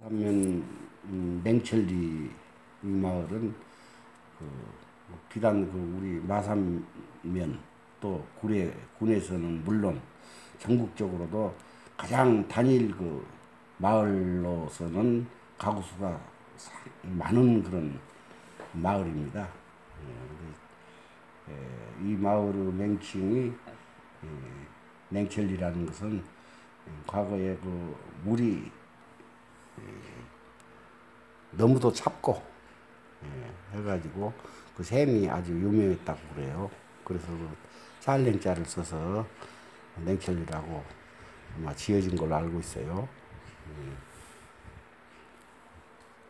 하면 냉천리 이 마을은 비단 우리 마산면 또 군에서는 물론 전국적으로도 가장 단일 마을로서는 가구 수가 많은 그런 마을입니다. 이 마을의 명칭이 냉천리라는 것은 과거에 물이 너무도 찹고 해가지고 그 샘이 아주 유명했다고 그래요. 그래서 쌀냉자를 써서 냉천리라고 아마 지어진 걸로 알고 있어요.